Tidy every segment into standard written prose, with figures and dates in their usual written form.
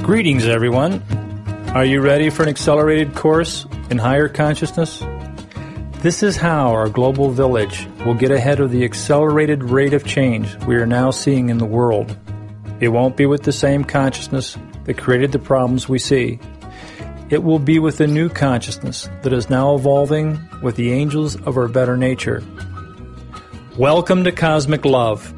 Greetings, everyone. Are you ready for an accelerated course in higher consciousness? This is how our global village will get ahead of the accelerated rate of change we are now seeing in the world. It won't be with the same consciousness that created the problems we see. It will be with a new consciousness that is now evolving with the angels of our better nature. Welcome to Cosmic Love.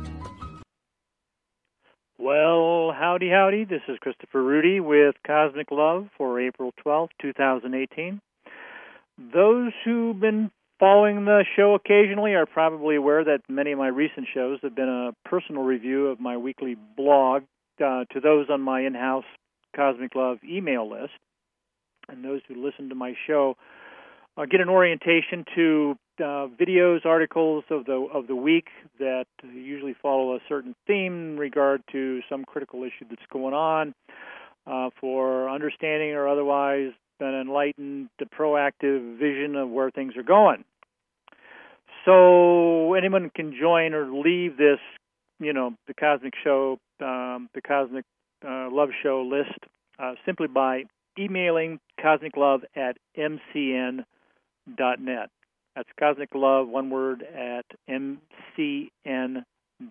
Well, howdy. This is Christopher Rudy with Cosmic Love for April 12th, 2018. Those who've been following the show occasionally are probably aware that many of my recent shows have been a personal review of my weekly blog to those on my in-house Cosmic Love email list. And those who listen to my show get an orientation to videos, articles of the week that usually follow a certain theme in regard to some critical issue that's going on for understanding or otherwise an enlightened, proactive vision of where things are going. So anyone can join or leave this, the Cosmic Show, the Cosmic Love Show list simply by emailing cosmiclove@mcn.net. That's Cosmic Love, one word, at mcn.net.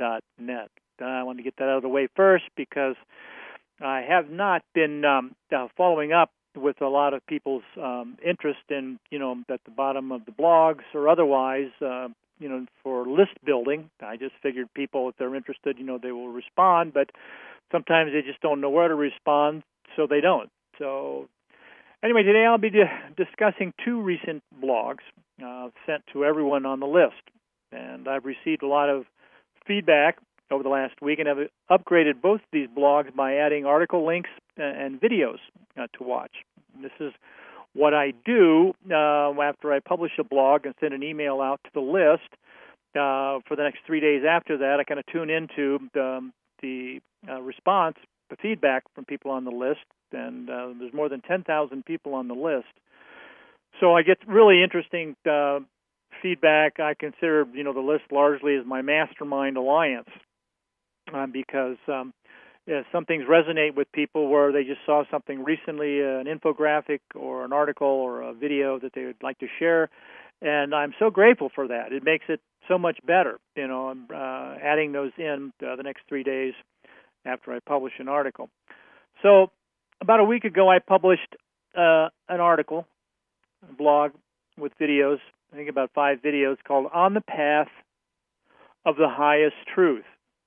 I want to get that out of the way first because I have not been following up with a lot of people's interest in, at the bottom of the blogs or otherwise, for list building. I just figured people, if they're interested, they will respond, but sometimes they just don't know where to respond, so they don't. So anyway, today I'll be discussing two recent blogs sent to everyone on the list. And I've received a lot of feedback over the last week and have upgraded both of these blogs by adding article links and videos to watch. And this is what I do after I publish a blog and send an email out to the list. For the next 3 days after that, I kind of tune into the response, the feedback from people on the list. And there's more than 10,000 people on the list. So I get really interesting feedback. I consider, the list largely as my mastermind alliance because some things resonate with people where they just saw something recently, an infographic or an article or a video that they would like to share. And I'm so grateful for that. It makes it so much better, I'm adding those in the next 3 days after I publish an article. So about a week ago, I published an article, a blog with videos, I think about 5 videos, called On the Path of the Highest Truth.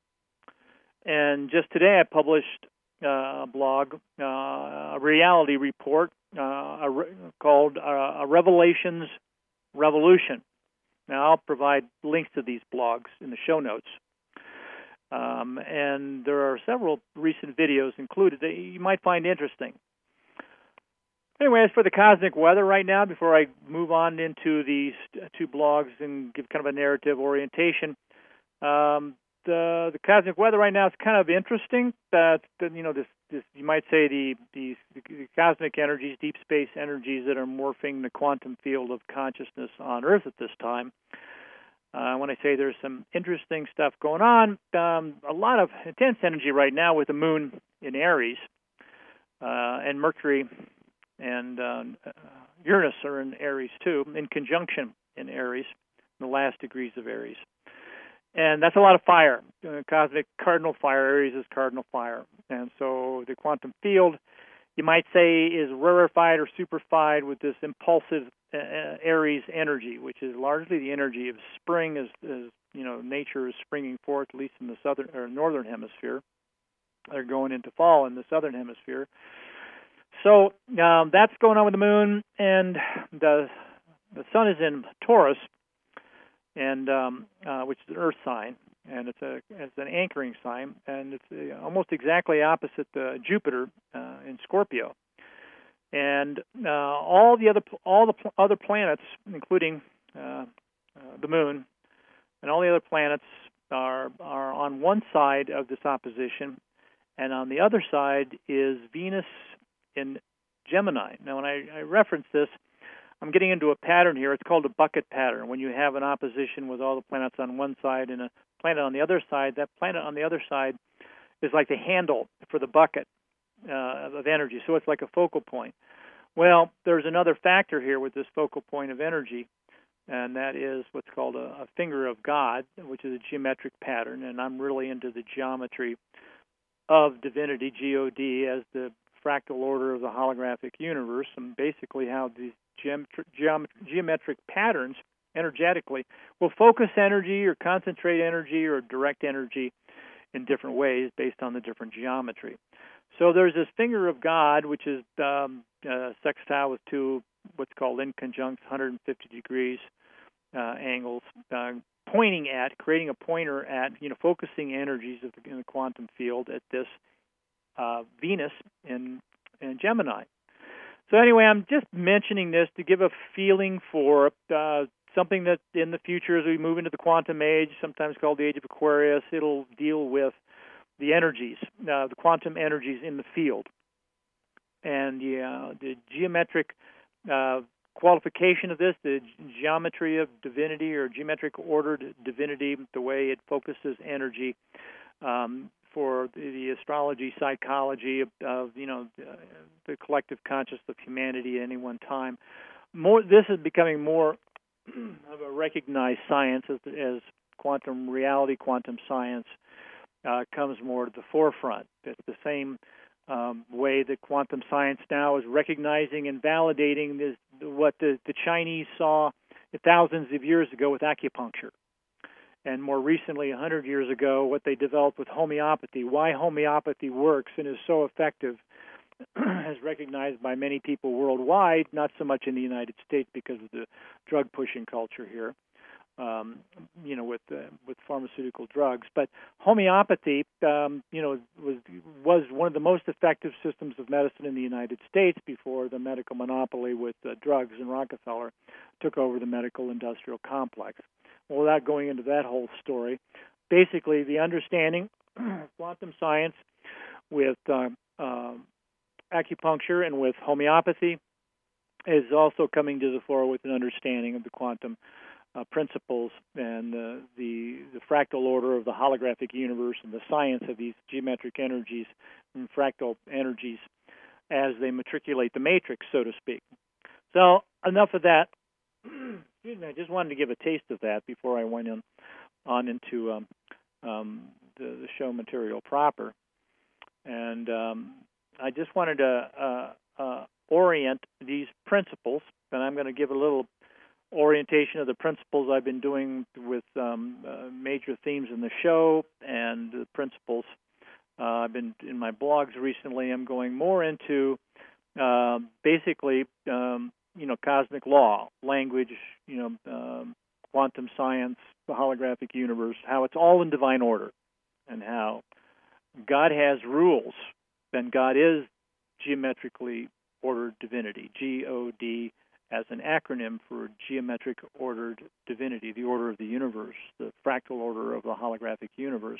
And just today I published a blog, a reality report called A Revelations Revolution. Now, I'll provide links to these blogs in the show notes. And there are several recent videos included that you might find interesting. Anyway, as for the cosmic weather right now, before I move on into these two blogs and give kind of a narrative orientation, the cosmic weather right now is kind of interesting. This you might say the cosmic energies, deep space energies that are morphing the quantum field of consciousness on Earth at this time. When I say there's some interesting stuff going on, a lot of intense energy right now with the moon in Aries, and Mercury and Uranus are in Aries too, in conjunction in Aries, in the last degrees of Aries. And that's a lot of fire, cosmic cardinal fire. Aries is cardinal fire. And so the quantum field, you might say, is rarefied or superfied with this impulsive Aries energy, which is largely the energy of spring, as nature is springing forth, at least in the southern or northern hemisphere. They're going into fall in the southern hemisphere. So that's going on with the moon, and the sun is in Taurus, and which is an Earth sign, and it's an anchoring sign, and it's almost exactly opposite Jupiter in Scorpio. And all the other planets, including the moon, and all the other planets are on one side of this opposition, and on the other side is Venus in Gemini. Now, when I reference this, I'm getting into a pattern here. It's called a bucket pattern. When you have an opposition with all the planets on one side and a planet on the other side, that planet on the other side is like the handle for the bucket. of energy. So it's like a focal point. Well, there's another factor here with this focal point of energy, and that is what's called a finger of God, which is a geometric pattern. And I'm really into the geometry of divinity, G-O-D, as the fractal order of the holographic universe, and basically how these geometric patterns energetically will focus energy or concentrate energy or direct energy in different ways based on the different geometry. So there's this finger of God, which is sextile with two what's called inconjunct 150 degrees angles, pointing at, creating a pointer at, focusing energies in the quantum field at this Venus in Gemini. So anyway, I'm just mentioning this to give a feeling for something that in the future, as we move into the quantum age, sometimes called the age of Aquarius, it'll deal with the energies, the quantum energies in the field. And the geometric qualification of this, the geometry of divinity or geometric ordered divinity, the way it focuses energy for the astrology, psychology of the collective consciousness of humanity at any one time. This is becoming more of a recognized science as quantum reality, quantum science comes more to the forefront. It's the same way that quantum science now is recognizing and validating what the Chinese saw thousands of years ago with acupuncture. And more recently, 100 years ago, what they developed with homeopathy, why homeopathy works and is so effective, is recognized by many people worldwide, not so much in the United States because of the drug-pushing culture here, with pharmaceutical drugs. But homeopathy, was one of the most effective systems of medicine in the United States before the medical monopoly with drugs and Rockefeller took over the medical industrial complex. Well, without going into that whole story, basically the understanding of quantum science with acupuncture and with homeopathy is also coming to the fore with an understanding of the quantum principles and the fractal order of the holographic universe and the science of these geometric energies and fractal energies as they matriculate the matrix, so to speak. So enough of that. Excuse me, I just wanted to give a taste of that before I went on into the show material proper. And I just wanted to orient these principles, and I'm going to give a little orientation of the principles I've been doing with major themes in the show and the principles I've been in my blogs recently. I'm going more into basically cosmic law, language, quantum science, the holographic universe, how it's all in divine order, and how God has rules, and God is geometrically ordered divinity, G-O-D, as an acronym for geometric ordered divinity, the order of the universe, the fractal order of the holographic universe.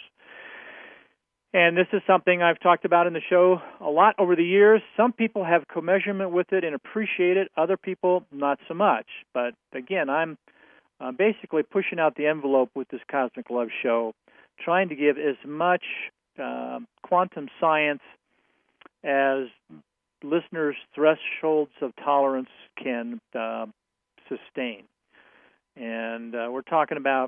And this is something I've talked about in the show a lot over the years. Some people have commensurement with it and appreciate it. Other people, not so much. But again, I'm basically pushing out the envelope with this Cosmic Love show, trying to give as much quantum science as listeners' thresholds of tolerance can sustain. And we're talking about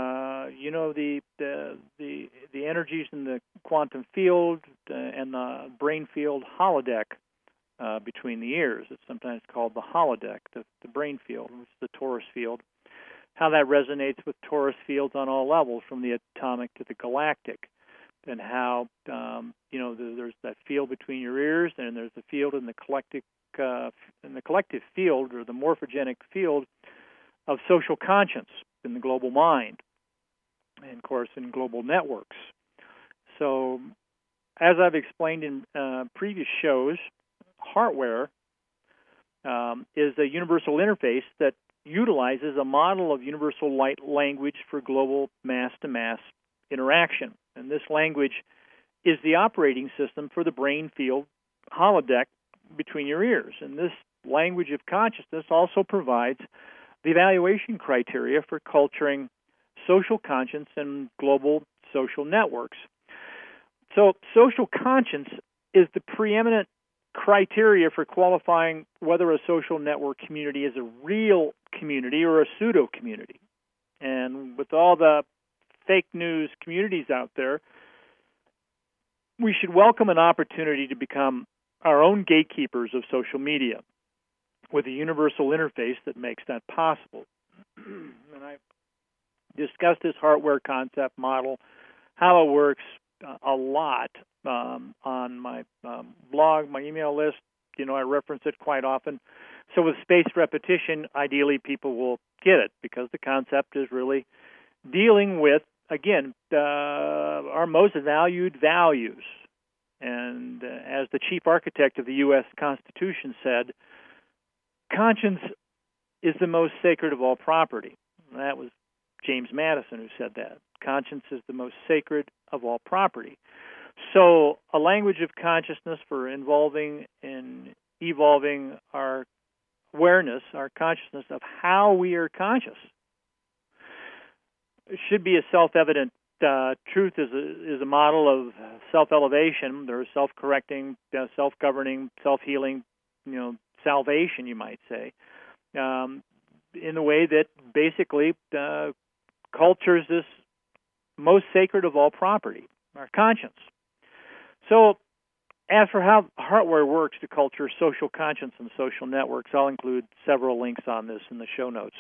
the energies in the quantum field and the brain field holodeck between the ears. It's sometimes called the holodeck, the brain field, which is the torus field. How that resonates with torus fields on all levels, from the atomic to the galactic, and how there's that field between your ears, and there's the field in the collective field, or the morphogenic field of social conscience in the global mind, and of course in global networks. So, as I've explained in previous shows, Heartware is a universal interface that utilizes a model of universal light language for global mass-to-mass interaction. And this language is the operating system for the brain field holodeck between your ears. And this language of consciousness also provides the evaluation criteria for culturing social conscience and global social networks. So social conscience is the preeminent criteria for qualifying whether a social network community is a real community or a pseudo community. And with all the fake news communities out there, we should welcome an opportunity to become our own gatekeepers of social media with a universal interface that makes that possible. And I discussed this hardware concept model, how it works, a lot on my blog, my email list. I reference it quite often. So with spaced repetition, ideally people will get it because the concept is really dealing with, again, our most valued values. And as the chief architect of the U.S. Constitution said, conscience is the most sacred of all property. That was James Madison who said that. Conscience is the most sacred of all property. So a language of consciousness for involving and evolving our awareness, our consciousness of how we are conscious. It should be a self-evident truth is a model of self-elevation. There's self-correcting, self-governing, self-healing, salvation, you might say, in the way that basically cultures this most sacred of all property, our conscience. So as for how hardware works to culture social conscience and social networks, I'll include several links on this in the show notes.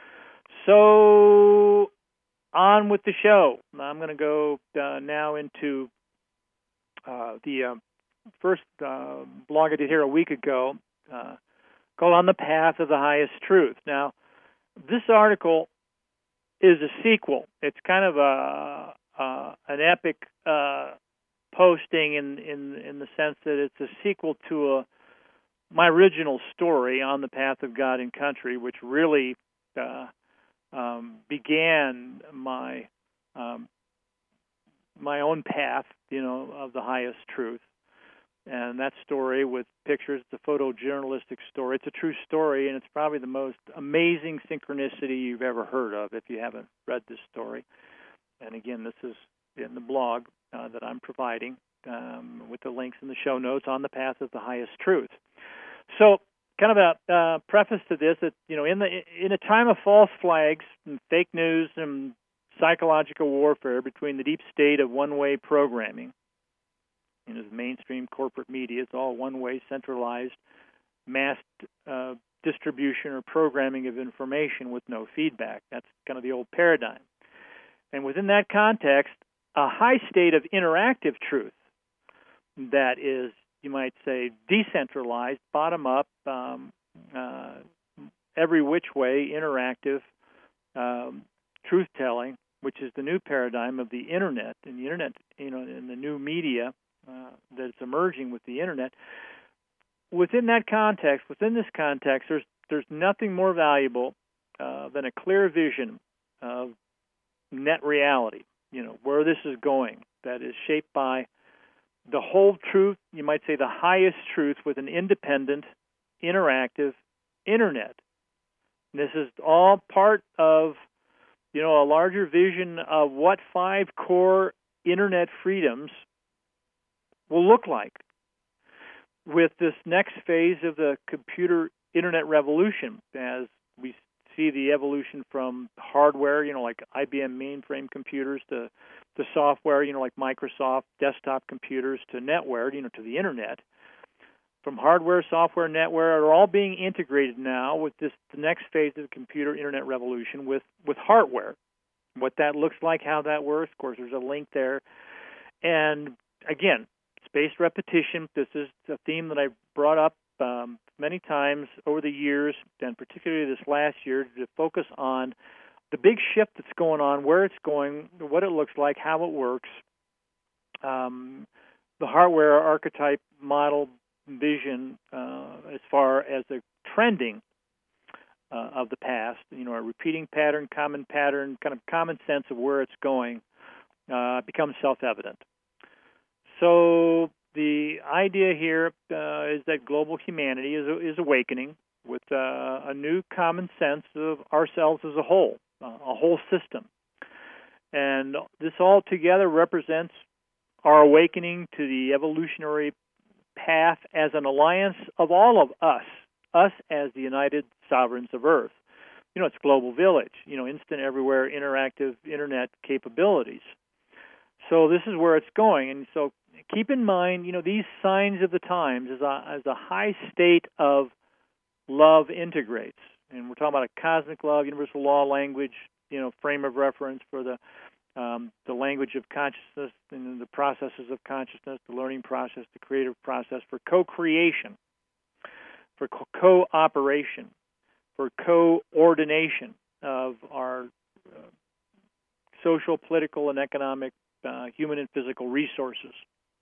So on with the show. I'm going to go now into the first blog I did here a week ago called On the Path of the Highest Truth. Now, this article is a sequel. It's kind of an epic posting in the sense that it's a sequel to my original story, On the Path of God and Country, which really began my own path, of the highest truth. And that story with pictures, it's a photojournalistic story. It's a true story, and it's probably the most amazing synchronicity you've ever heard of if you haven't read this story. And again, this is in the blog that I'm providing with the links in the show notes, On the Path of the Highest Truth. So kind of a preface to this, that, in a time of false flags and fake news and psychological warfare between the deep state of one-way programming, the mainstream corporate media, it's all one-way, centralized, mass distribution or programming of information with no feedback. That's kind of the old paradigm. And within that context, a high state of interactive truth that is, you might say, decentralized, bottom-up, every which way, interactive truth-telling, which is the new paradigm of the Internet. And the Internet, and the new media that's emerging with the Internet. Within this context, there's nothing more valuable than a clear vision of net reality, where this is going, that is shaped by the whole truth, you might say the highest truth, with an independent, interactive Internet. And this is all part of, a larger vision of what 5 core Internet freedoms will look like with this next phase of the computer Internet revolution, as we see the evolution from hardware, like IBM mainframe computers, to software, like Microsoft desktop computers, to netware, to the Internet. From hardware, software, netware are all being integrated now with the next phase of the computer Internet revolution with hardware. What that looks like, how that works, of course, there's a link there. And again, spaced repetition. This is a theme that I've brought up many times over the years, and particularly this last year, to focus on the big shift that's going on, where it's going, what it looks like, how it works, the hardware archetype model vision as far as the trending of the past, a repeating pattern, kind of common sense of where it's going becomes self-evident. So the idea here is that global humanity is awakening with a new common sense of ourselves as a whole system. And this all together represents our awakening to the evolutionary path as an alliance of all of us as the United Sovereigns of Earth. It's global village, instant everywhere interactive internet capabilities. So this is where it's going. And so keep in mind, these signs of the times as a high state of love integrates. And we're talking about a cosmic love, universal law language, frame of reference for the language of consciousness and the processes of consciousness, the learning process, the creative process for co-creation, for cooperation, for coordination of our social, political, and economic, human and physical resources.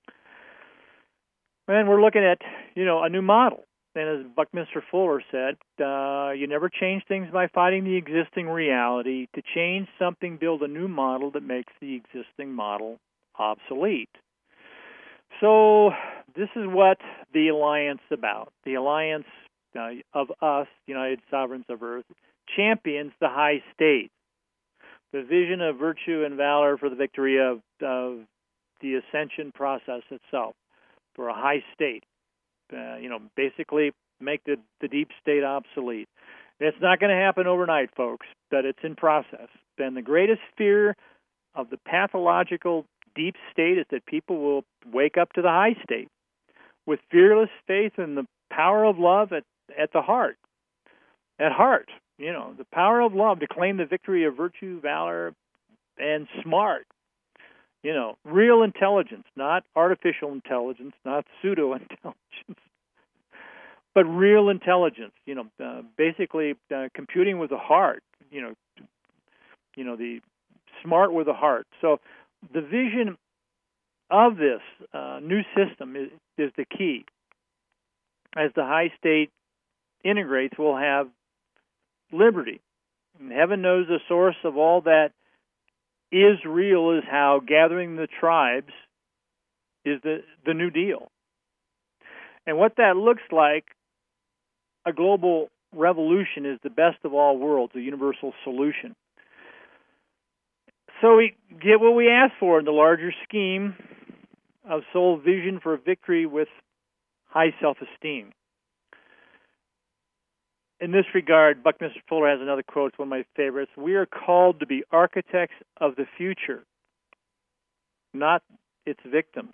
And we're looking at, a new model. And as Buckminster Fuller said, you never change things by fighting the existing reality. To change something, build a new model that makes the existing model obsolete. So this is what the alliance is about. The alliance of us, United Sovereigns of Earth, champions the high state. The vision of virtue and valor for the victory of the ascension process itself, for a high state. Basically make the deep state obsolete. It's not going to happen overnight, folks, but it's in process. And the greatest fear of the pathological deep state is that people will wake up to the high state with fearless faith in the power of love at the heart. At heart, the power of love to claim the victory of virtue, valor, and smart. Real intelligence, not artificial intelligence, not pseudo-intelligence, but real intelligence, basically computing with the heart, the smart with the heart. So the vision of this new system is the key. As the high state integrates, we'll have liberty. And heaven knows the source of all that is real is how gathering the tribes is the New Deal. And what that looks like, a global revolution, is the best of all worlds, a universal solution. So we get what we ask for in the larger scheme of soul vision for victory with high self-esteem. In this regard, Buckminster Fuller has another quote, it's one of my favorites. We are called to be architects of the future, not its victims.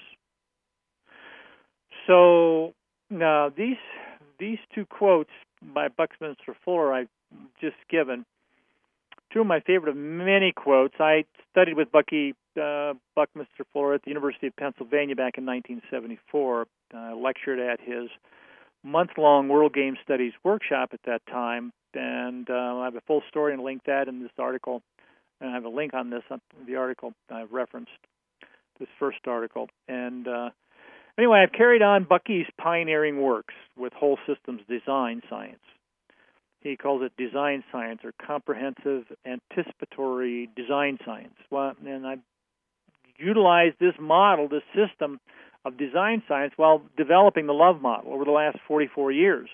So now these two quotes by Buckminster Fuller I've just given, two of my favorite of many quotes. I studied with Buckminster Fuller at the University of Pennsylvania back in 1974. Lectured at his month-long World Game Studies workshop at that time, and I have a full story and link that in this article. And I have a link on this, on the article I've referenced, this first article. And anyway, I've carried on Bucky's pioneering works with whole systems design science. He calls it design science, or comprehensive anticipatory design science. Well, and I've utilized this model, this system of design science, while developing the love model over the last 44 years.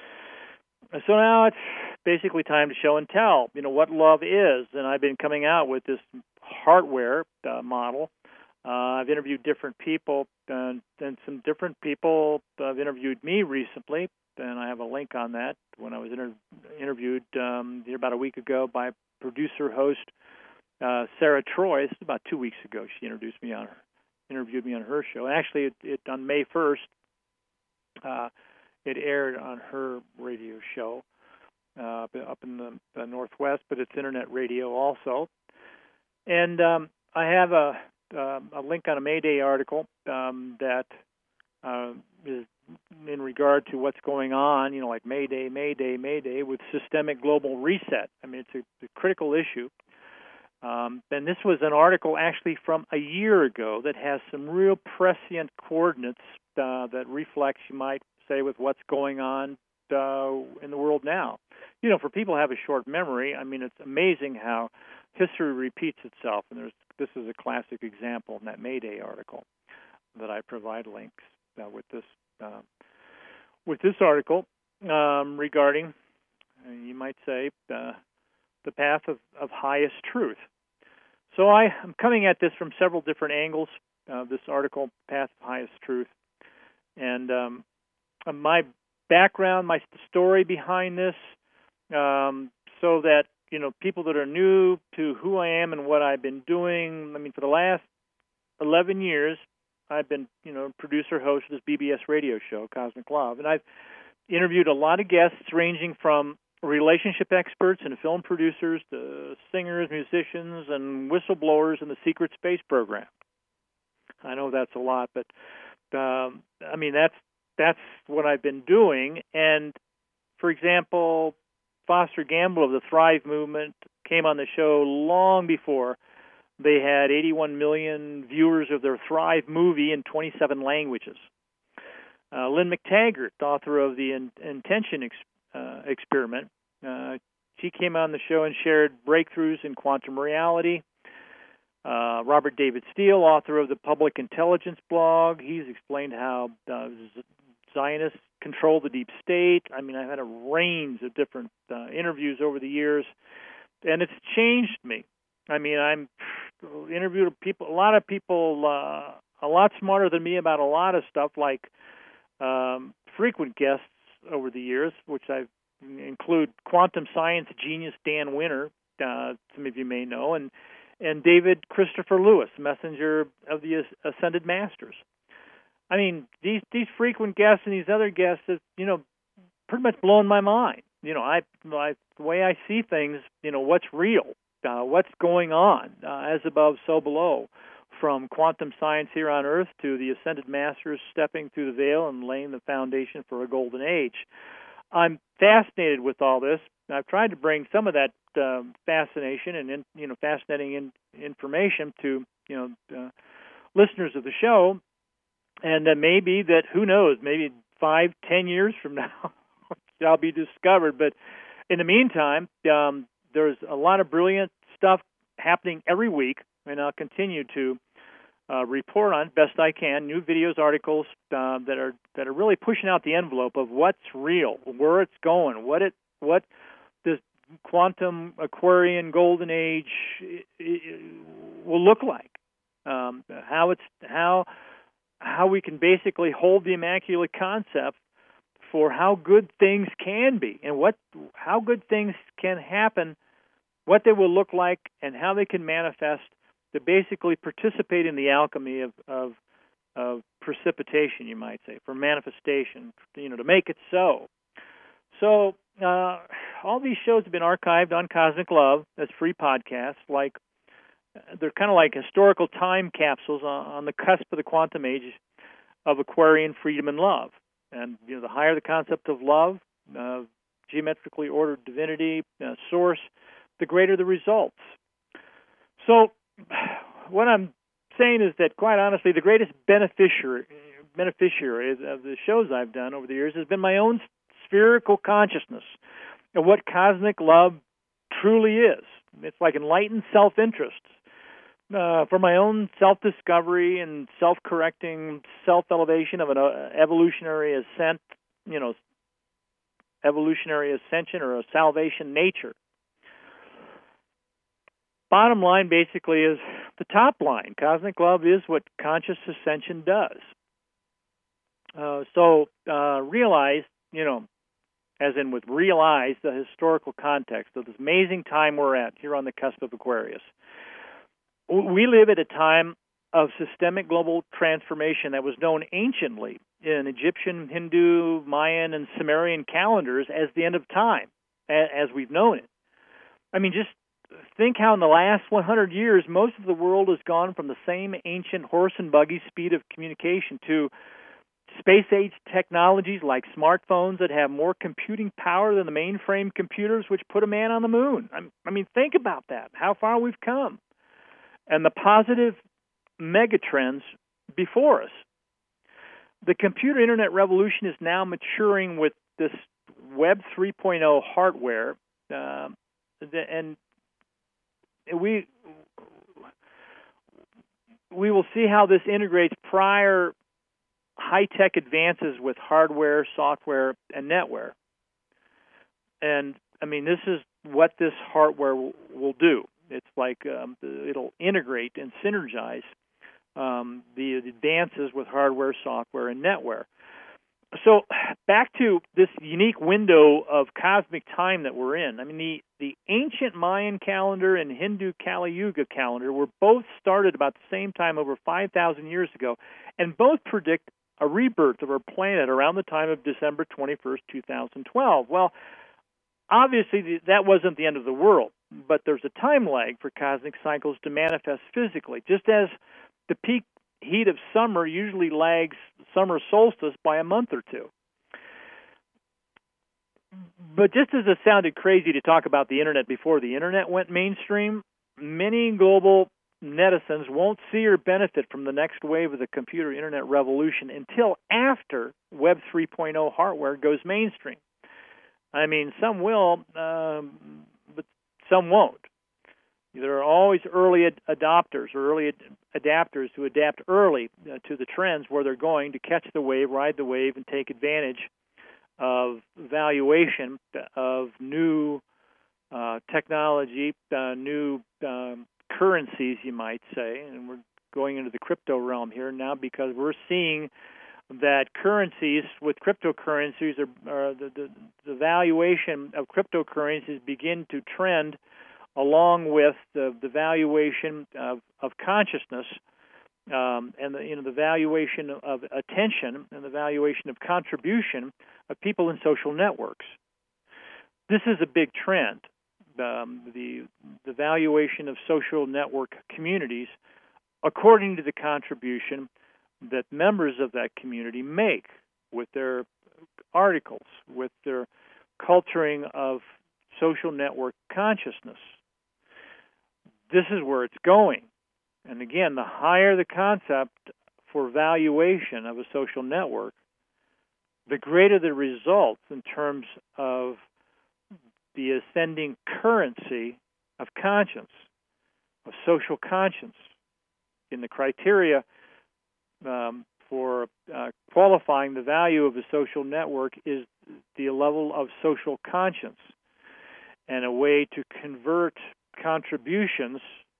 So now it's basically time to show and tell, what love is. And I've been coming out with this hardware model. I've interviewed different people, and some different people have interviewed me recently, and I have a link on that. When I was interviewed about a week ago by producer-host Sarah Troy. This is about 2 weeks ago. She interviewed me on her show. Actually, it on May 1st, it aired on her radio show up in the Northwest, but it's internet radio also. And I have a link on a Mayday article that is in regard to what's going on, like Mayday, Mayday, Mayday, with systemic global reset. I mean, it's a critical issue. And this was an article actually from a year ago that has some real prescient coordinates that reflects, you might say, with what's going on in the world now. For people who have a short memory, I mean, it's amazing how history repeats itself. And this is a classic example in that Mayday article that I provide links with this article regarding, you might say, the path of highest truth. So I'm coming at this from several different angles, this article, Path of Highest Truth. And my background, my story behind this, so that, people that are new to who I am and what I've been doing. I mean, for the last 11 years, I've been, producer, host of this BBS radio show, Cosmic Love. And I've interviewed a lot of guests ranging from relationship experts and film producers to singers, musicians, and whistleblowers in the secret space program. I know that's a lot, but that's what I've been doing. And for example, Foster Gamble of the Thrive Movement came on the show long before they had 81 million viewers of their Thrive movie in 27 languages. Lynn McTaggart, author of the Intention Experiment, she came on the show and shared breakthroughs in quantum reality. Robert David Steele, author of the Public Intelligence blog, he's explained how Zionists control the deep state. I mean, I've had a range of different interviews over the years, and it's changed me. I mean, I'm interviewed a lot of people a lot smarter than me about a lot of stuff, like frequent guests over the years, which I include quantum science genius Dan Winter, some of you may know, and David Christopher Lewis, messenger of the Ascended Masters. I mean, these frequent guests and these other guests have, pretty much blown my mind. The way I see things, what's real, what's going on, as above, so below, from quantum science here on Earth to the Ascended Masters stepping through the veil and laying the foundation for a golden age. I'm fascinated with all this. I've tried to bring some of that fascination and fascinating information to listeners of the show. And maybe that, who knows, maybe 5-10 years from now, I'll be discovered. But in the meantime, there's a lot of brilliant stuff happening every week, and I'll continue to report on best I can new videos, articles that are really pushing out the envelope of what's real, where it's going, what this quantum Aquarian golden age will look like, how we can basically hold the Immaculate Concept for how good things can be and how good things can happen, what they will look like, and how they can manifest to basically participate in the alchemy of precipitation, you might say, for manifestation, to make it so. So all these shows have been archived on Cosmic Love as free podcasts. They're kind of like historical time capsules on the cusp of the quantum age of Aquarian freedom and love. And the higher the concept of love, geometrically ordered divinity, source, the greater the results. So what I'm saying is that, quite honestly, the greatest beneficiary of the shows I've done over the years has been my own spherical consciousness of what cosmic love truly is. It's like enlightened self-interest for my own self-discovery and self-correcting self-elevation of an evolutionary ascension or a salvation nature. Bottom line basically is the top line. Cosmic love is what conscious ascension does. So realize, as in with realize the historical context of this amazing time we're at here on the cusp of Aquarius. We live at a time of systemic global transformation that was known anciently in Egyptian, Hindu, Mayan, and Sumerian calendars as the end of time, as we've known it. I mean, just think how in the last 100 years, most of the world has gone from the same ancient horse and buggy speed of communication to space-age technologies like smartphones that have more computing power than the mainframe computers which put a man on the moon. I mean, think about that, how far we've come. And the positive megatrends before us. The computer internet revolution is now maturing with this Web 3.0 hardware, and we will see how this integrates prior high-tech advances with hardware, software, and netware. And, I mean, this is what this hardware will do. It's like it'll integrate and synergize the advances with hardware, software, and netware. So back to this unique window of cosmic time that we're in. I mean, the ancient Mayan calendar and Hindu Kali Yuga calendar were both started about the same time over 5,000 years ago, and both predict a rebirth of our planet around the time of December 21st, 2012. Well, obviously that wasn't the end of the world, but there's a time lag for cosmic cycles to manifest physically, just as the peak heat of summer usually lags summer solstice by a month or two. But just as it sounded crazy to talk about the internet before the internet went mainstream, many global netizens won't see or benefit from the next wave of the computer internet revolution until after Web 3.0 hardware goes mainstream. I mean, some will, but some won't. There are always early adopters or early adapters who adapt early to the trends where they're going to catch the wave, ride the wave, and take advantage of valuation of new technology, new currencies, you might say. And we're going into the crypto realm here now because we're seeing that currencies with cryptocurrencies are the valuation of cryptocurrencies begin to trend along with the valuation of consciousness and the valuation of attention and the valuation of contribution of people in social networks. This is a big trend. The valuation of social network communities according to the contribution that members of that community make with their articles, with their culturing of social network consciousness. This is where it's going. And again, the higher the concept for valuation of a social network, the greater the results in terms of the ascending currency of conscience, of social conscience. In the criteria for qualifying the value of a social network is the level of social conscience, and a way to convert contributions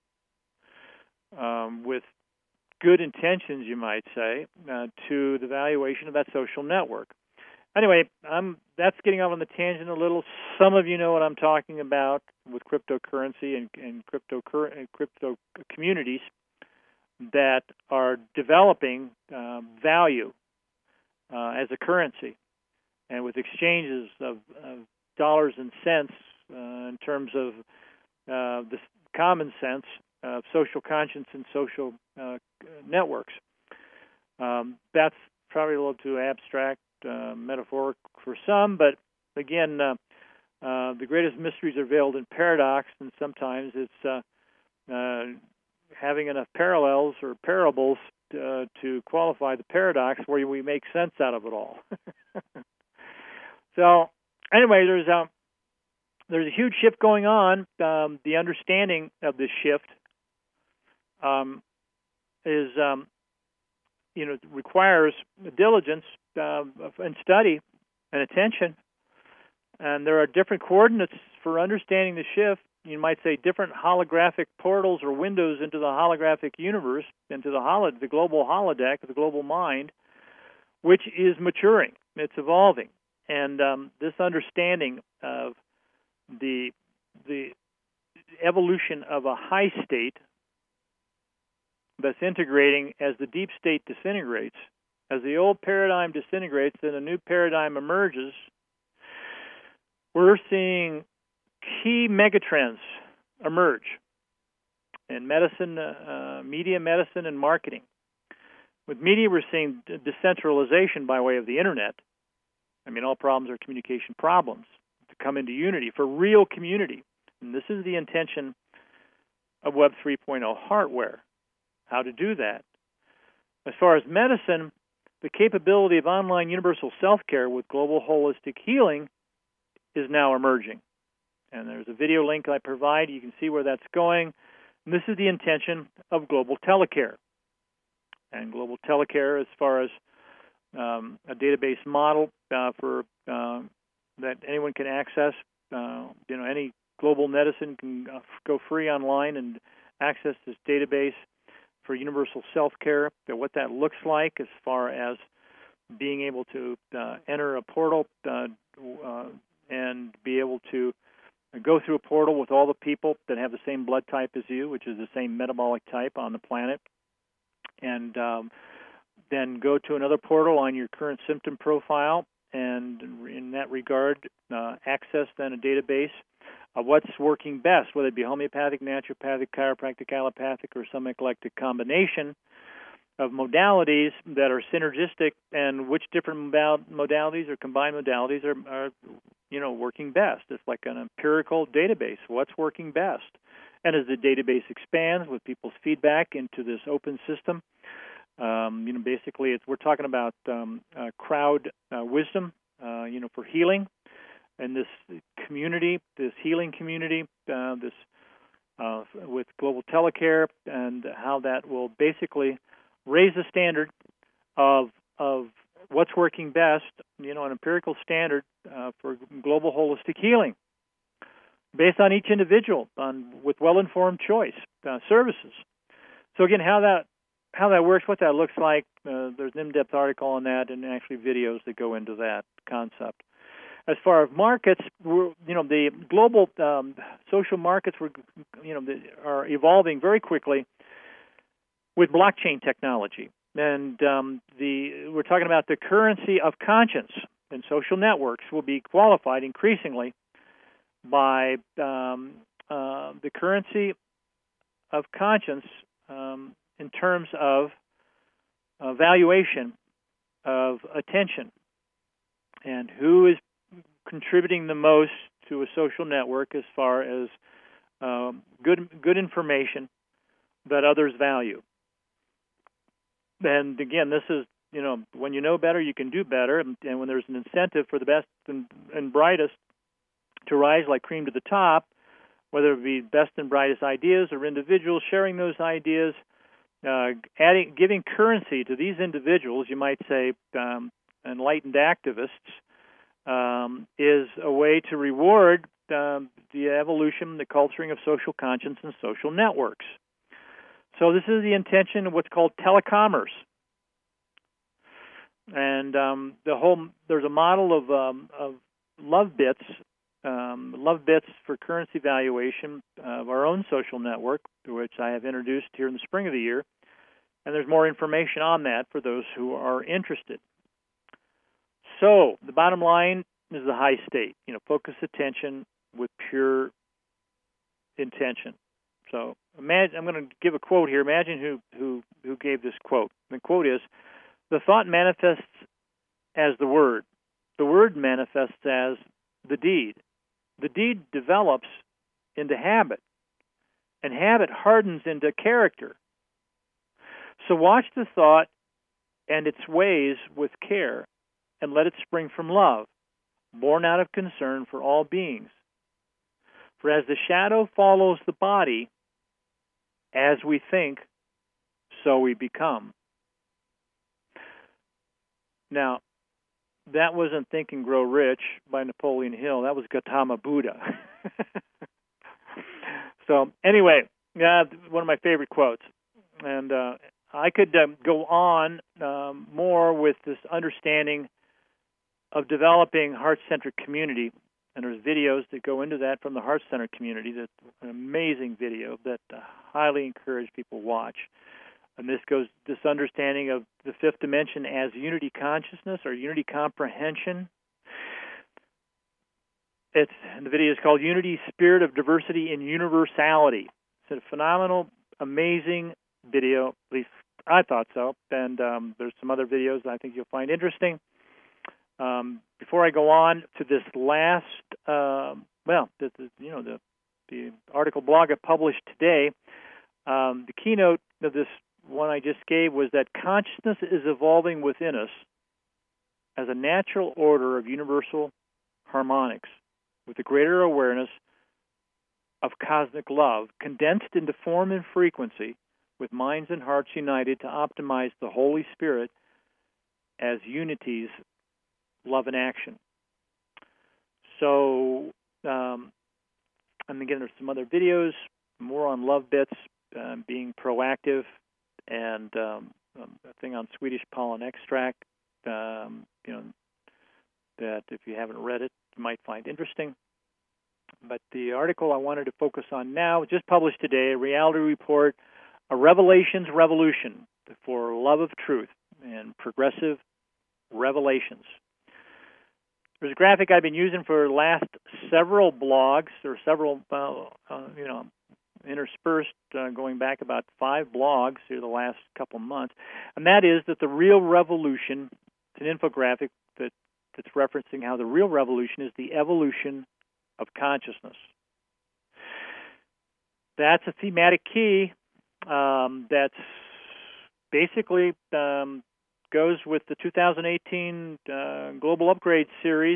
with good intentions, you might say, to the valuation of that social network. Anyway, that's getting off on the tangent a little. Some of you know what I'm talking about with cryptocurrency and crypto communities that are developing value as a currency, and with exchanges of dollars and cents in terms of the common sense of social conscience and social networks. That's probably a little too abstract, metaphoric for some, but again, the greatest mysteries are veiled in paradox, and sometimes it's having enough parallels or parables to qualify the paradox where we make sense out of it all. So, anyway, there's a huge shift going on. The understanding of this shift requires diligence and study and attention. And there are different coordinates for understanding the shift. You might say different holographic portals or windows into the holographic universe, into the global holodeck, the global mind, which is maturing. It's evolving. And this understanding of the evolution of a high state that's integrating as the deep state disintegrates. As the old paradigm disintegrates, then a new paradigm emerges. We're seeing key megatrends emerge in medicine, media, medicine, and marketing. With media, we're seeing decentralization by way of the internet. I mean, all problems are communication problems. To come into unity for real community. And this is the intention of Web 3.0 hardware, how to do that. As far as medicine, the capability of online universal self-care with global holistic healing is now emerging. And there's a video link I provide. You can see where that's going. And this is the intention of global telecare. And global telecare, as far as a database model for that anyone can access. Any global netizen can go free online and access this database for universal self-care, what that looks like as far as being able to enter a portal and be able to go through a portal with all the people that have the same blood type as you, which is the same metabolic type on the planet, and then go to another portal on your current symptom profile, and in that regard, access then a database of what's working best, whether it be homeopathic, naturopathic, chiropractic, allopathic, or some eclectic combination of modalities that are synergistic, and which different modalities or combined modalities are working best. It's like an empirical database. What's working best? And as the database expands with people's feedback into this open system, basically we're talking about crowd wisdom, for healing. And this community, this healing community, with Global Telecare, and how that will basically raise the standard of what's working best, an empirical standard for global holistic healing, based on each individual, with well-informed choice services. So again, how that works, what that looks like, there's an in-depth article on that, and actually videos that go into that concept. As far as markets, the global social markets are evolving very quickly with blockchain technology, and we're talking about the currency of conscience, and social networks will be qualified increasingly by the currency of conscience in terms of valuation of attention, and who is contributing the most to a social network as far as good information that others value. And again, this is, when you know better, you can do better, and when there's an incentive for the best and brightest to rise like cream to the top, whether it be best and brightest ideas or individuals sharing those ideas, giving currency to these individuals, you might say enlightened activists, is a way to reward the evolution, the culturing of social conscience and social networks. So this is the intention of what's called telecommerce. And there's a model of love bits for currency valuation of our own social network, which I have introduced here in the spring of the year. And there's more information on that for those who are interested. So the bottom line is the high state. Focus attention with pure intention. So imagine, I'm going to give a quote here. Imagine who gave this quote. The quote is, "The thought manifests as the word. The word manifests as the deed. The deed develops into habit, and habit hardens into character. So watch the thought and its ways with care, and let it spring from love, born out of concern for all beings. For as the shadow follows the body, as we think, so we become." Now, that wasn't Think and Grow Rich by Napoleon Hill. That was Gautama Buddha. So anyway, one of my favorite quotes. And I could go on more with this understanding of developing heart-centered community. And there's videos that go into that from the heart-centered community. That's an amazing video that I highly encourage people to watch. And this understanding of the fifth dimension as unity consciousness or unity comprehension. The video is called Unity, Spirit of Diversity and Universality. It's a phenomenal, amazing video. At least I thought so. And there's some other videos I think you'll find interesting. Before I go on to this last, the article blog I published today, the keynote of this one I just gave was that consciousness is evolving within us as a natural order of universal harmonics with a greater awareness of cosmic love, condensed into form and frequency, with minds and hearts united to optimize the Holy Spirit as unity's love in action. So, and again, there's some other videos, more on love bits, being proactive, and a thing on Swedish pollen extract, that if you haven't read it, you might find interesting. But the article I wanted to focus on now, just published today, a reality report, A Revelations Revolution for Love of Truth and Progressive Revelations. There's a graphic I've been using for the last several blogs, or several, interspersed, going back about 5 blogs through the last couple months, and that is that the real revolution, it's an infographic that's referencing how the real revolution is the evolution of consciousness. That's a thematic key that's basically goes with the 2018 Global Upgrade series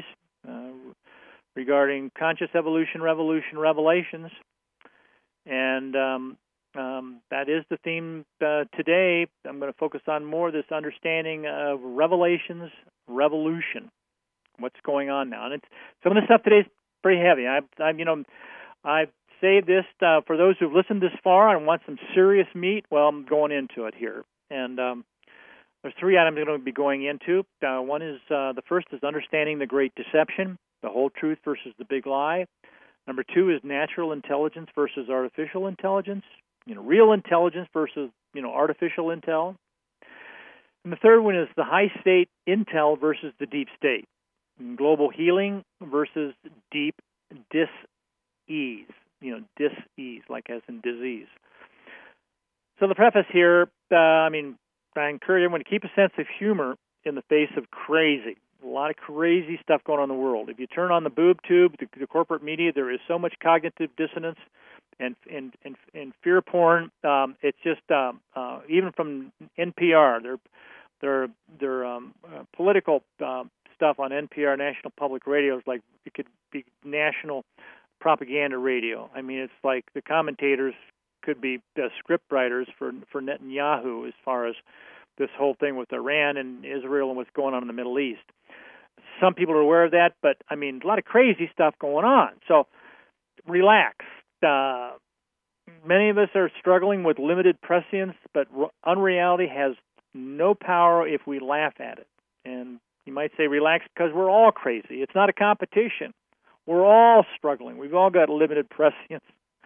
regarding conscious evolution, revolution, revelations. And that is the theme today. I'm going to focus on more this understanding of revelations, revolution, what's going on now. And some of the stuff today is pretty heavy. I've saved this for those who've listened this far and want some serious meat. Well, I'm going into it here. And there's 3 items I'm going to be going into. One is, the first is understanding the great deception, the whole truth versus the big lie. Number 2 is natural intelligence versus artificial intelligence. Real intelligence versus, artificial intel. And the third one is the high state intel versus the deep state. And global healing versus deep dis-ease. Dis-ease, like as in disease. So the preface here, I encourage everyone to keep a sense of humor in the face of crazy. A lot of crazy stuff going on in the world. If you turn on the boob tube, the corporate media, there is so much cognitive dissonance and fear porn. It's just even from NPR, their political stuff on NPR, National Public Radio, is like it could be national propaganda radio. It's like the commentators could be script writers for Netanyahu as far as this whole thing with Iran and Israel and what's going on in the Middle East. Some people are aware of that, but a lot of crazy stuff going on. So relax. Many of us are struggling with limited prescience, but unreality has no power if we laugh at it. And you might say relax because we're all crazy. It's not a competition. We're all struggling. We've all got limited prescience.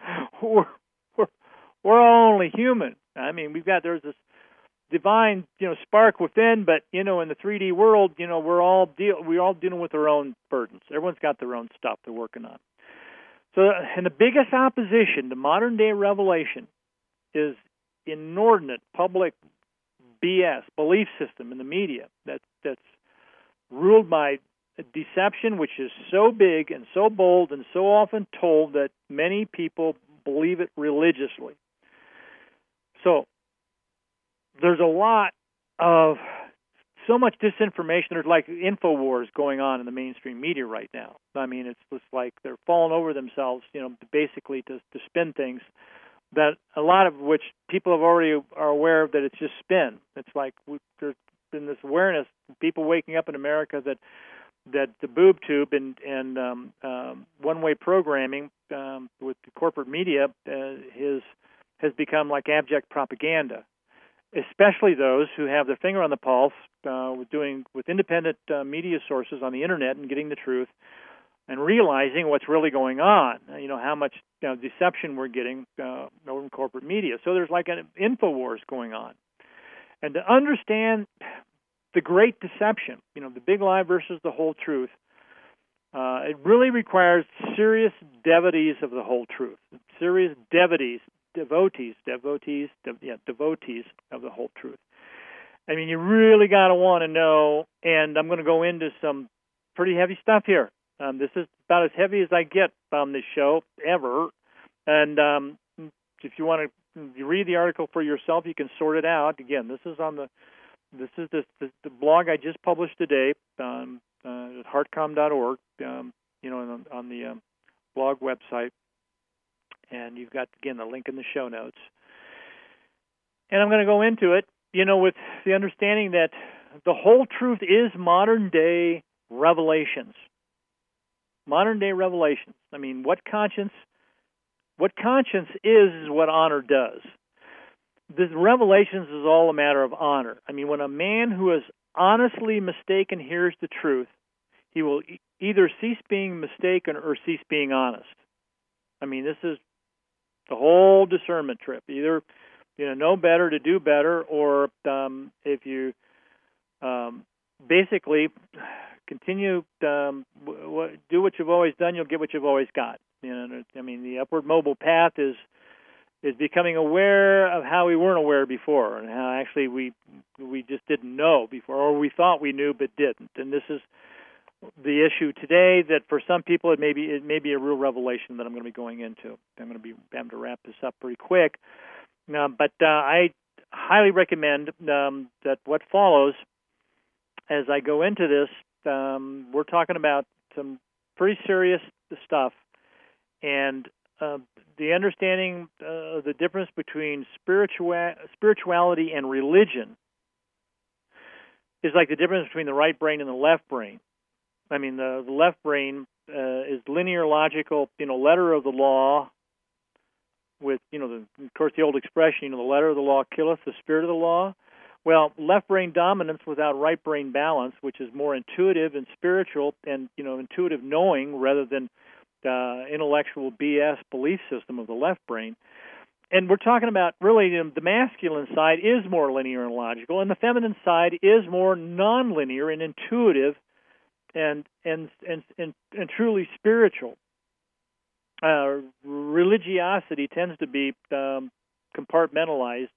We're only human. There's this divine, spark within, but in the 3D world, we're all dealing with our own burdens. Everyone's got their own stuff they're working on. So, and the biggest opposition to modern day revelation is inordinate public BS belief system in the media that's ruled by deception, which is so big and so bold and so often told that many people believe it religiously. So there's a lot of so much disinformation. There's like InfoWars going on in the mainstream media right now. It's just like they're falling over themselves, basically to spin things that a lot of which people are aware of that it's just spin. It's like there's been this awareness, people waking up in America that the boob tube and one-way programming with the corporate media has become like abject propaganda, especially those who have their finger on the pulse with independent media sources on the internet and getting the truth and realizing what's really going on, how much deception we're getting over in corporate media. So there's like an InfoWars going on. And to understand the great deception, the big lie versus the whole truth, it really requires serious devotees of the whole truth, serious devotees of the whole truth. You really got to want to know, and I'm going to go into some pretty heavy stuff here. This is about as heavy as I get on this show ever, and if you want to read the article for yourself, you can sort it out. Again, this is the blog I just published today at heartcom.org, on the blog website. And you've got, again, the link in the show notes. And I'm going to go into it, with the understanding that the whole truth is modern-day revelations. Modern-day revelations. What conscience is what honor does. this Revelations is all a matter of honor. I mean, when a man who is honestly mistaken hears the truth, he will either cease being mistaken or cease being honest. I mean, this is the whole discernment trip. Either know better to do better, or if you basically continue do what you've always done, you'll get what you've always got. I mean, the upward mobile path is becoming aware of how we weren't aware before, and how actually we just didn't know before, or we thought we knew but didn't. And this is the issue today, that for some people it may be a real revelation that I'm going to be going into. I'm going to be having to wrap this up pretty quick, but I highly recommend that what follows, as I go into this, we're talking about some pretty serious stuff, and the understanding the difference between spirituality and religion is like the difference between the right brain and the left brain. I mean, the left brain is linear, logical, letter of the law, with, of course, the old expression, the letter of the law killeth, the spirit of the law. Well, left brain dominance without right brain balance, which is more intuitive and spiritual, and, intuitive knowing rather than intellectual BS belief system of the left brain. And we're talking about really the masculine side is more linear and logical, and the feminine side is more nonlinear and intuitive and truly spiritual. Religiosity tends to be compartmentalized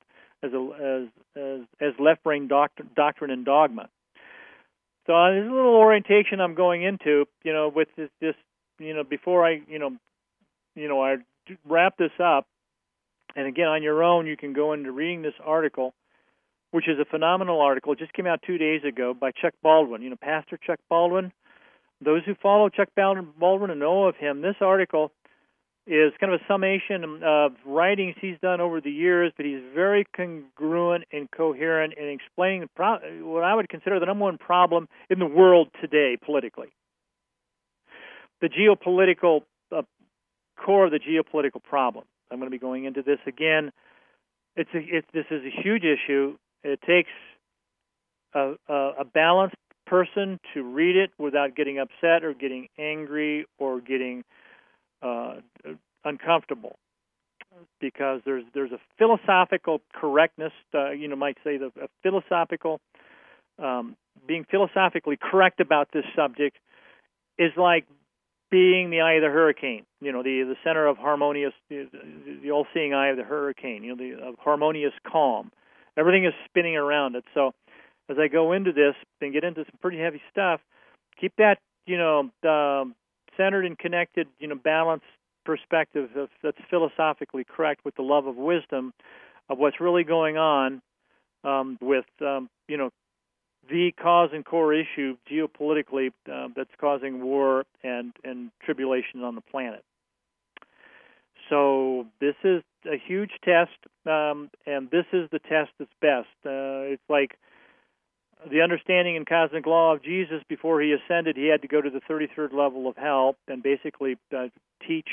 as left brain doctrine and dogma. So there's a little orientation I'm going into, with this before I I wrap this up. And again, on your own, you can go into reading this article, which is a phenomenal article. It just came out 2 days ago by Chuck Baldwin, Pastor Chuck Baldwin. Those who follow Chuck Baldwin and know of him, this article is kind of a summation of writings he's done over the years, but he's very congruent and coherent in explaining what I would consider the number one problem in the world today politically. The geopolitical core of the geopolitical problem. I'm going to be going into this again. This is a huge issue. It takes a balanced person to read it without getting upset or getting angry or getting uncomfortable, because there's a philosophical correctness. Might say a philosophical being philosophically correct about this subject is like being the eye of the hurricane. The center of harmonious, the all-seeing eye of the hurricane. Of harmonious calm. Everything is spinning around it. So as I go into this and get into some pretty heavy stuff, keep that centered and connected, balanced perspective that's philosophically correct with the love of wisdom of what's really going on with the cause and core issue geopolitically that's causing war and tribulation on the planet. So this is a huge test, and this is the test that's best. It's like the understanding in cosmic law of Jesus before he ascended. He had to go to the 33rd level of hell and basically teach,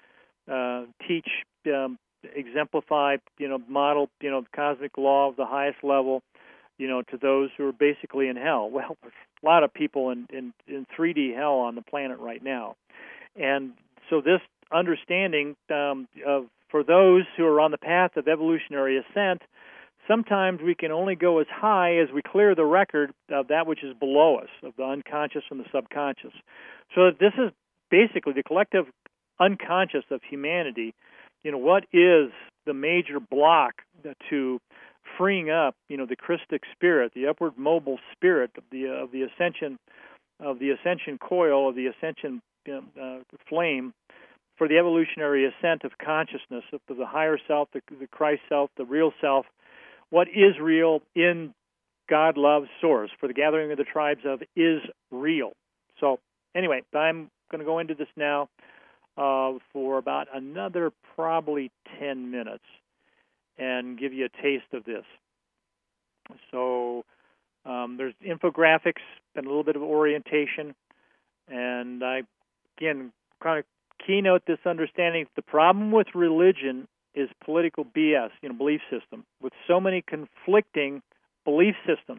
exemplify, model, cosmic law of the highest level, to those who are basically in hell. Well, there's a lot of people in 3D hell on the planet right now. And so this understanding for those who are on the path of evolutionary ascent, sometimes we can only go as high as we clear the record of that which is below us, of the unconscious and the subconscious. So this is basically the collective unconscious of humanity. What is the major block to freeing up, the Christic spirit, the upward mobile spirit of the ascension coil, of the ascension flame, for the evolutionary ascent of consciousness, of the higher self, the Christ self, the real self, what is real in God, love, source, for the gathering of the tribes of is real. So anyway, I'm going to go into this now for about another probably 10 minutes and give you a taste of this. So there's infographics and a little bit of orientation, and I, again, kind of keynote this understanding. The problem with religion is political BS, belief system, with so many conflicting belief systems.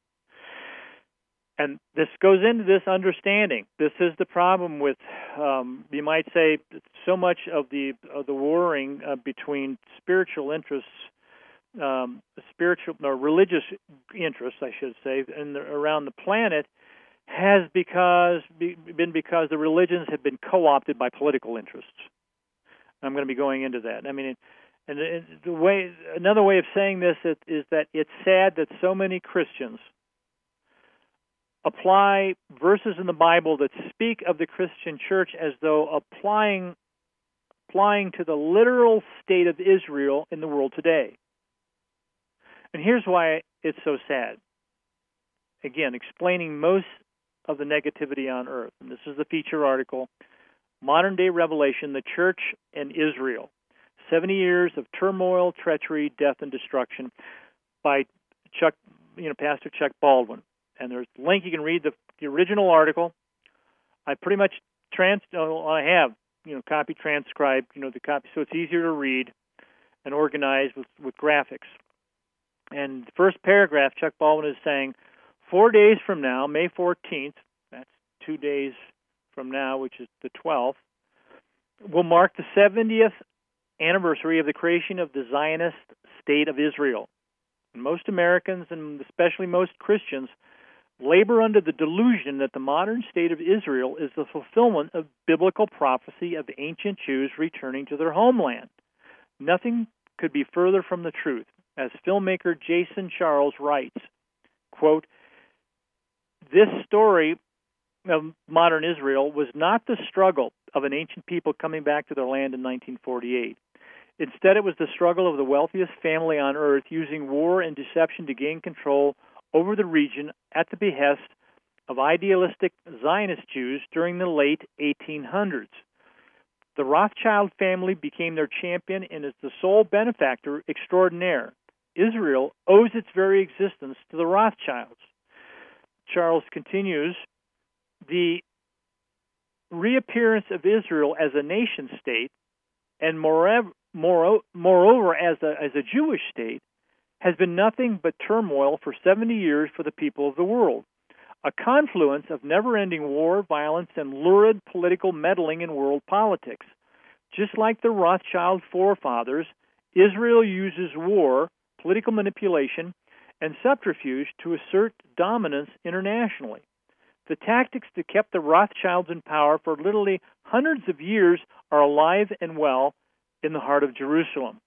And this goes into this understanding. This is the problem with, you might say, so much of the warring between spiritual interests, spiritual or religious interests, I should say, around the planet, has been because the religions have been co-opted by political interests. I'm going to be going into that. I mean, another way of saying this is that it's sad that so many Christians apply verses in the Bible that speak of the Christian church as though applying to the literal state of Israel in the world today. And here's why it's so sad. Again, explaining most of the negativity on earth. And this is the feature article, Modern Day Revelation, the Church and Israel, 70 Years of Turmoil, Treachery, Death, and Destruction, by Pastor Chuck Baldwin. And there's a link. You can read the original article. I pretty much I have copy transcribed, the copy, so it's easier to read and organized with graphics. And the first paragraph, Chuck Baldwin is saying, 4 days from now, May 14th, that's 2 days from now, which is the 12th, will mark the 70th anniversary of the creation of the Zionist State of Israel. And most Americans, and especially most Christians, labor under the delusion that the modern state of Israel is the fulfillment of biblical prophecy of ancient Jews returning to their homeland. Nothing could be further from the truth. As filmmaker Jason Charles writes, quote, "This story of modern Israel was not the struggle of an ancient people coming back to their land in 1948. Instead, it was the struggle of the wealthiest family on earth using war and deception to gain control over the region at the behest of idealistic Zionist Jews during the late 1800s. The Rothschild family became their champion and is the sole benefactor extraordinaire. Israel owes its very existence to the Rothschilds." Charles continues, "The reappearance of Israel as a nation state, and moreover as a Jewish state, has been nothing but turmoil for 70 years for the people of the world, a confluence of never-ending war, violence, and lurid political meddling in world politics. Just like the Rothschild forefathers, Israel uses war, political manipulation, and subterfuge to assert dominance internationally. The tactics that kept the Rothschilds in power for literally hundreds of years are alive and well in the heart of Jerusalem."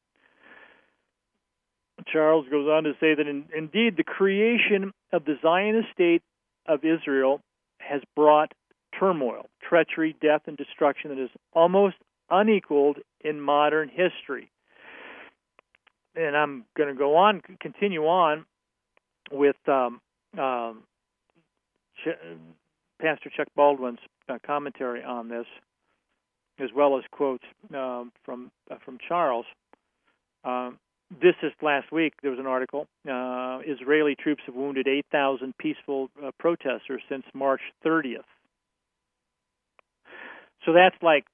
Charles goes on to say that indeed the creation of the Zionist state of Israel has brought turmoil, treachery, death, and destruction that is almost unequaled in modern history. And I'm going to continue on with Pastor Chuck Baldwin's commentary on this, as well as quotes from Charles. This is last week. There was an article. Israeli troops have wounded 8,000 peaceful protesters since March 30th. So that's like,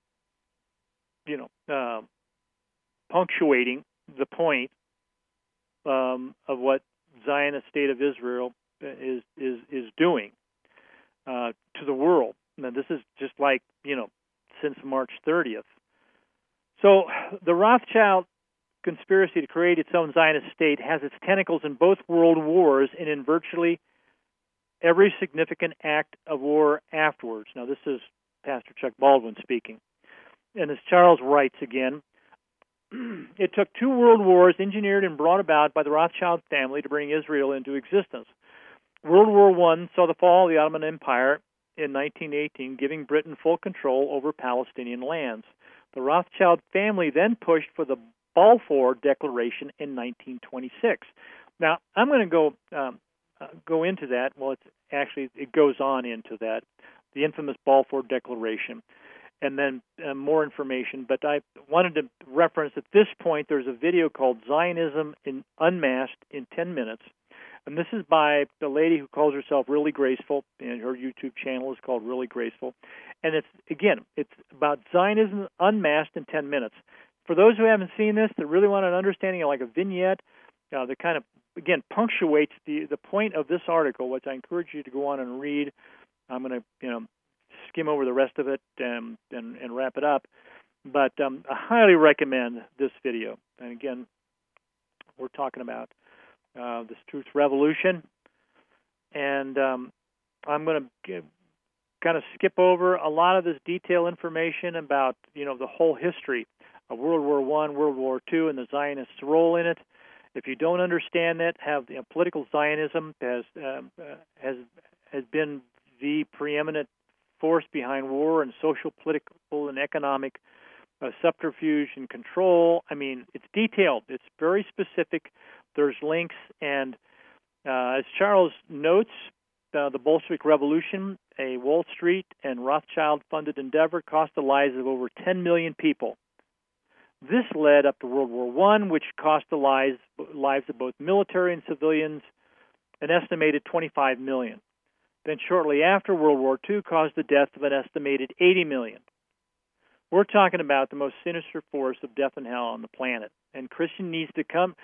punctuating the point of what Zionist State of Israel is doing to the world. Now, this is just like, since March 30th. So the Rothschild conspiracy to create its own Zionist state has its tentacles in both world wars and in virtually every significant act of war afterwards. Now, this is Pastor Chuck Baldwin speaking. And as Charles writes again, it took 2 world wars engineered and brought about by the Rothschild family to bring Israel into existence. World War I saw the fall of the Ottoman Empire in 1918, giving Britain full control over Palestinian lands. The Rothschild family then pushed for the Balfour Declaration in 1926. Now, I'm going to go into that. Well, it goes on into that, the infamous Balfour Declaration, and then more information. But I wanted to reference at this point, there's a video called Zionism Unmasked in 10 Minutes. And this is by the lady who calls herself Really Graceful, and her YouTube channel is called Really Graceful. And it's about Zionism Unmasked in 10 Minutes. for those who haven't seen this, that really want an understanding of like a vignette, that kind of, again, punctuates the point of this article, which I encourage you to go on and read. I'm going to, skim over the rest of it and wrap it up. But I highly recommend this video. And again, we're talking about this truth revolution. And I'm going to kind of skip over a lot of this detailed information about, the whole history of World War I, World War II, and the Zionists' role in it. If you don't understand that, political Zionism has been the preeminent force behind war and social, political, and economic subterfuge and control. I mean, it's detailed. It's very specific. There's links. And as Charles notes, the Bolshevik Revolution, a Wall Street and Rothschild-funded endeavor, cost the lives of over 10 million people. This led up to World War I, which cost the lives of both military and civilians, an estimated 25 million. Then shortly after, World War II caused the death of an estimated 80 million. We're talking about the most sinister force of death and hell on the planet. And Christians need to come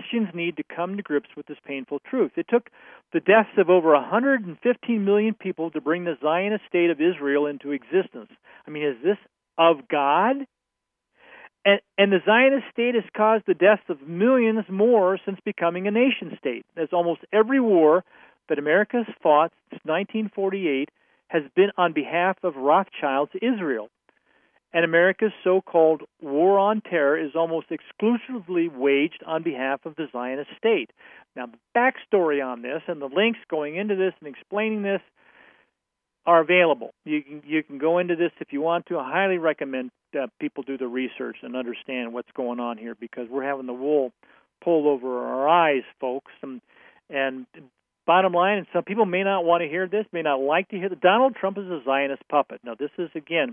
to grips with this painful truth. It took the deaths of over 115 million people to bring the Zionist state of Israel into existence. I mean, is this of God? And the Zionist state has caused the deaths of millions more since becoming a nation state, as almost every war that America has fought since 1948 has been on behalf of Rothschild's Israel. And America's so-called war on terror is almost exclusively waged on behalf of the Zionist state. Now, the backstory on this and the links going into this and explaining this are available. You can go into this if you want to. I highly recommend that people do the research and understand what's going on here, because we're having the wool pulled over our eyes, folks. And bottom line, and some people may not want to hear this, may not like to hear that Donald Trump is a Zionist puppet. Now, this is, again,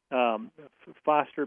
Pastor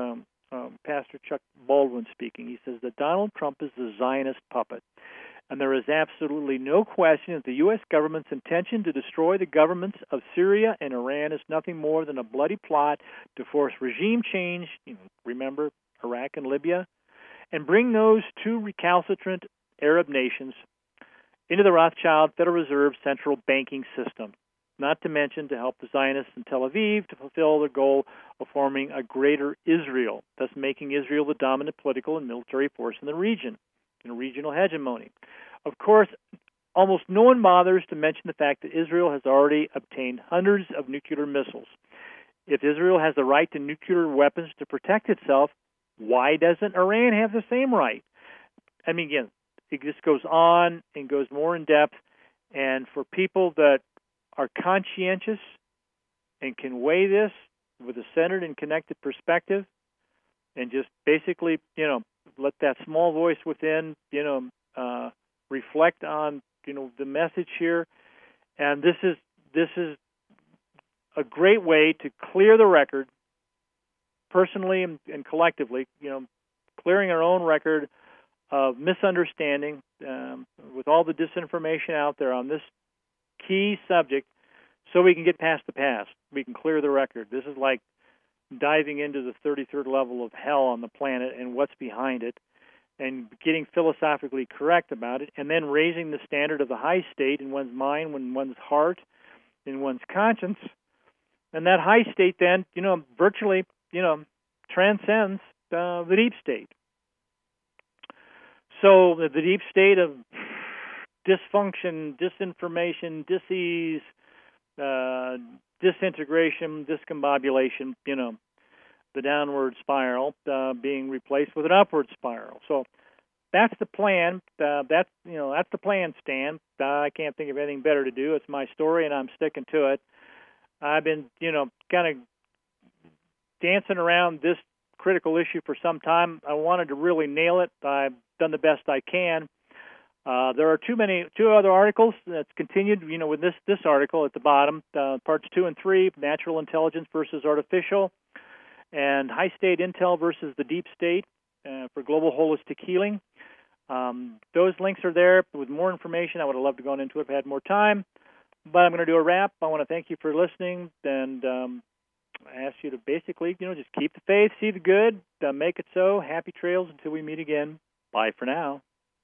Chuck Baldwin speaking. He says that Donald Trump is the Zionist puppet. And there is absolutely no question that the U.S. government's intention to destroy the governments of Syria and Iran is nothing more than a bloody plot to force regime change, remember Iraq and Libya, and bring those two recalcitrant Arab nations into the Rothschild Federal Reserve central banking system, not to mention to help the Zionists in Tel Aviv to fulfill their goal of forming a greater Israel, thus making Israel the dominant political and military force in the region, in regional hegemony. Of course, almost no one bothers to mention the fact that Israel has already obtained hundreds of nuclear missiles. If Israel has the right to nuclear weapons to protect itself, why doesn't Iran have the same right? I mean, again, it just goes on and goes more in depth. And for people that are conscientious and can weigh this with a centered and connected perspective, and just basically, let that small voice within, reflect on, the message here. And this is a great way to clear the record, personally and collectively, clearing our own record of misunderstanding with all the disinformation out there on this key subject, so we can get past the past. We can clear the record. This is like diving into the 33rd level of hell on the planet and what's behind it, and getting philosophically correct about it, and then raising the standard of the high state in one's mind, in one's heart, in one's conscience. And that high state then, virtually, transcends the deep state. So the deep state of dysfunction, disinformation, disease, disintegration, discombobulation, the downward spiral being replaced with an upward spiral. So that's the plan. That's the plan, Stan. I can't think of anything better to do. It's my story, and I'm sticking to it. I've been, kind of dancing around this critical issue for some time. I wanted to really nail it. I've done the best I can. There are two other articles that's continued, with this article at the bottom, parts 2 and 3, natural intelligence versus artificial, and high state intel versus the deep state for global holistic healing. Those links are there with more information. I would have loved to go into it if I had more time, but I'm going to do a wrap. I want to thank you for listening, and I ask you to basically, just keep the faith, see the good, make it so. Happy trails until we meet again. Bye for now.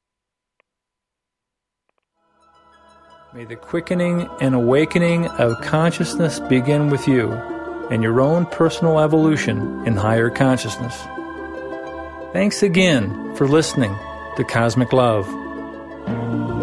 May the quickening and awakening of consciousness begin with you and your own personal evolution in higher consciousness. Thanks again for listening to Cosmic Love.